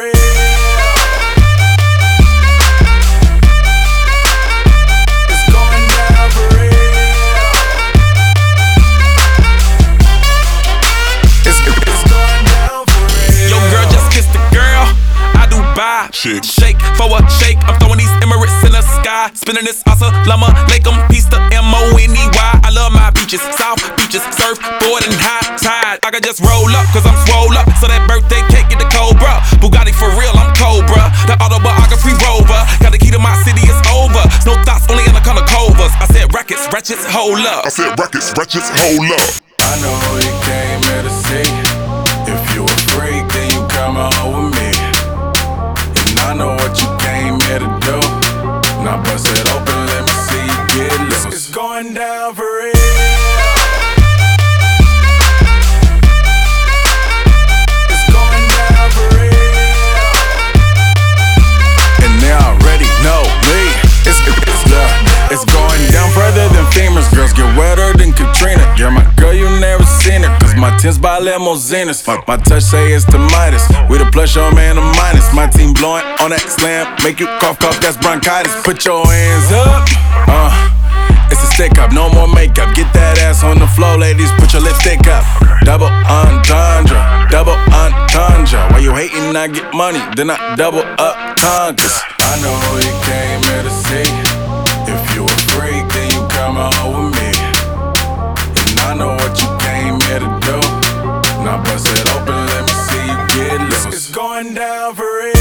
real. It's going down for real. It's going down for real. Yo, girl, just kissed the girl. I do buy. Shake for a shake. I'm throwing these Emirates in the sky. Spinning this Assalamu alaikum. Peace to MONEY. I love my beaches, South beaches, surfboard and high tide. I can just roll up, cause I'm swole up. So that birthday cake get the Cobra. Bugatti for real, I'm Cobra. That autobiography rover. Got the key to my city, it's over. No thoughts, only in the color covers. I said rackets, wretches, hold up. I said rackets, wretches, hold up. I know who you came here to see. If you a freak, then you come on with me. And I know what you came here to do. Now bust it open, let me see you get loose. It's going down for real. It's going down for real. And they already know me. It's going down further than famous. Girls get wetter than Katrina. You're my girl, you never seen it. Cause my tins by limousines. My touch say it's the Midas. We the plus, your man the minus. My team blowing on that slam. Make you cough, that's bronchitis. Put your hands up. It's a stick up, no more makeup. Get that ass on the floor, ladies. Put your lipstick up. Double entendre, double entendre. Why you hating? I get money, then I double up conquers. I know who you came here to see. If you a freak, then you come on with me. And I know what you came here to do. Now bust it open, let me see you get loose. It's going down for real.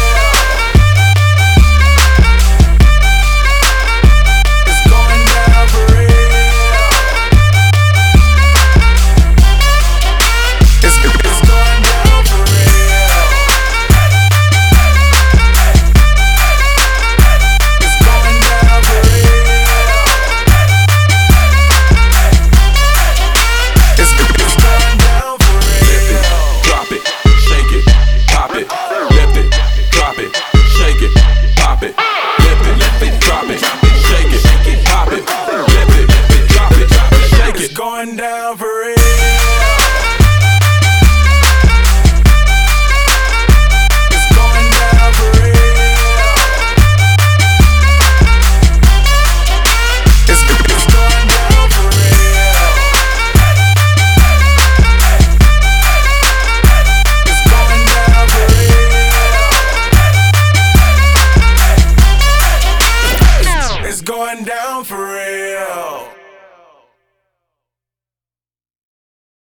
It's going down for real. It's going down for real. It's going down for real. It's going down for real. Drop it, shake it, pop it, lift it, drop it, shake it, pop it, lift it, drop it, shake it, pop it, lift it, drop it, shake It's it. going down for real. It's going down for real. It's going down for real. It's going down for real. It's going down for real.